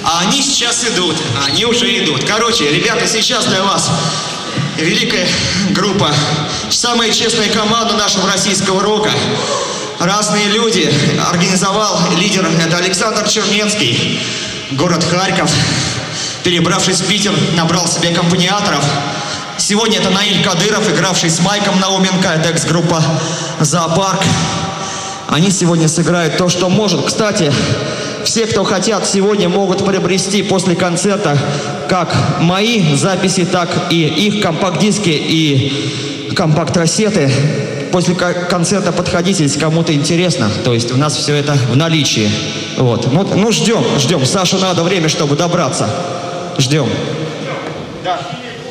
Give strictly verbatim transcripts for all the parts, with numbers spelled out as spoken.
А они сейчас идут, они уже идут. Короче, ребята, сейчас для вас великая группа, самая честная команда нашего российского рока. Разные люди. Организовал лидер, это Александр Чернецкий, город Харьков. Перебравшись в Питер, набрал себе аккомпаниаторов. Сегодня это Наиль Кадыров, игравший с Майком Науменко, это экс-группа «Зоопарк». Они сегодня сыграют то, что может. Кстати, все, кто хотят, сегодня могут приобрести после концерта как мои записи, так и их компакт-диски и компакт-кассеты. После концерта подходите, если кому-то интересно. То есть у нас все это в наличии. Вот. Ну, ну ждем, ждем. Саше надо время, чтобы добраться. Ждем. Да.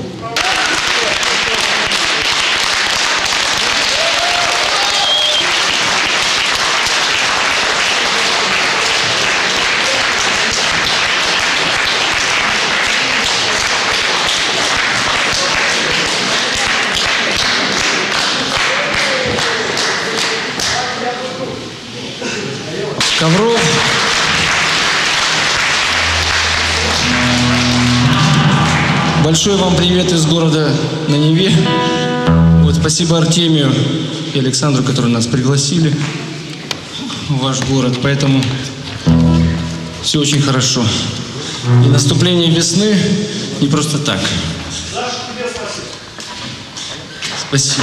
Ковров. Большой вам привет из города на Неве. Вот, спасибо Артемию и Александру, которые нас пригласили в ваш город. Поэтому все очень хорошо. И наступление весны не просто так. Спасибо.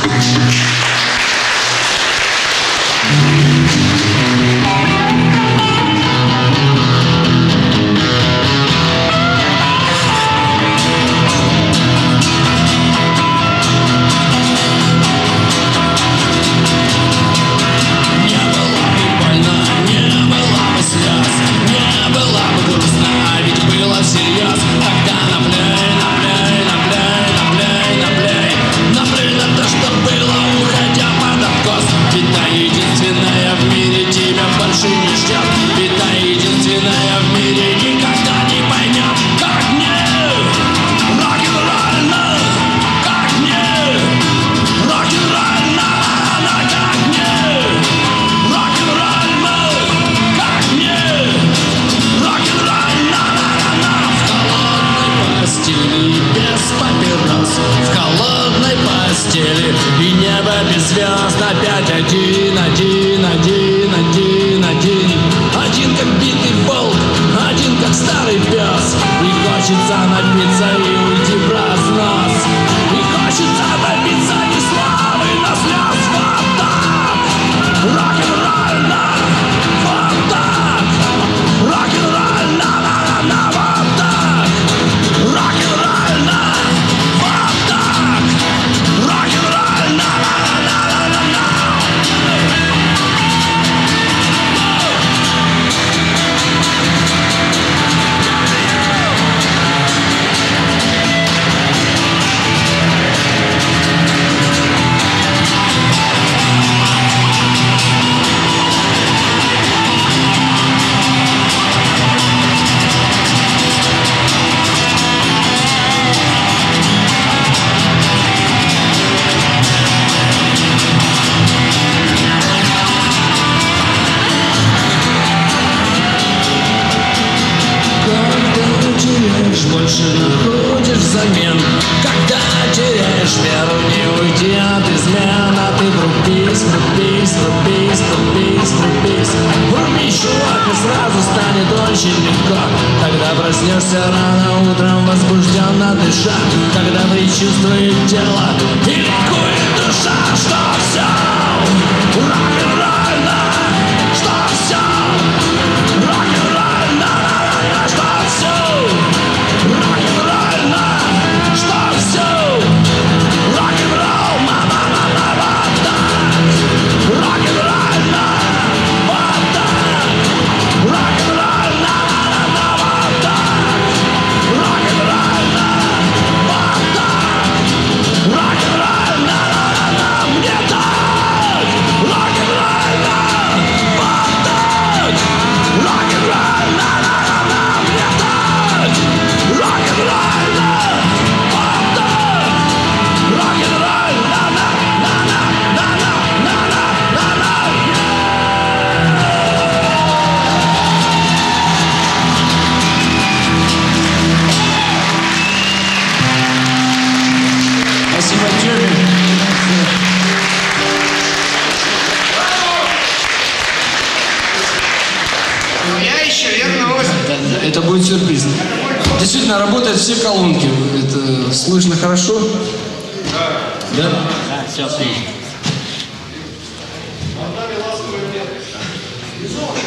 И небо без звезд опять один, один, один, один, один. Один как битый волк, один как старый пес. И хочется напиться и уйти в разнос. И хочется добиться не славы, но слез. Вот так, рок-н-ролльно. Вот так, рок-н-ролльно, на-на-на, вот так, рок-н-ролльно. Вот так, рок-н-ролльно, на-на-на-на-на-на. Больше находишь взамен. Когда теряешь веру, не уйти от измен. А ты врубись, врубись, врубись, врубись, врубись. Врубись, чувак, и сразу станет очень легко. Когда проснешься рано утром, возбужденно дыша. Когда предчувствует тело и ликует душа. Что все рок-н-ролльно, что все рок-н-ролльно, что все рок-н-ролльно, что все рок-н-ролл, ма-ма-ма-ма, вот так, рок-н-ролльно, вот так, рок-н-ролльно, на-на-на, вот так, рок-н-ролльно, вот так, рок-н-ролльно, на-на-на, мне так, рок-н-ролльно. Спасибо, Тёме. Я еще вернусь. Это, это будет сюрприз. Действительно, работают все колонки. Это слышно хорошо? Да. Да? Да, все слышно.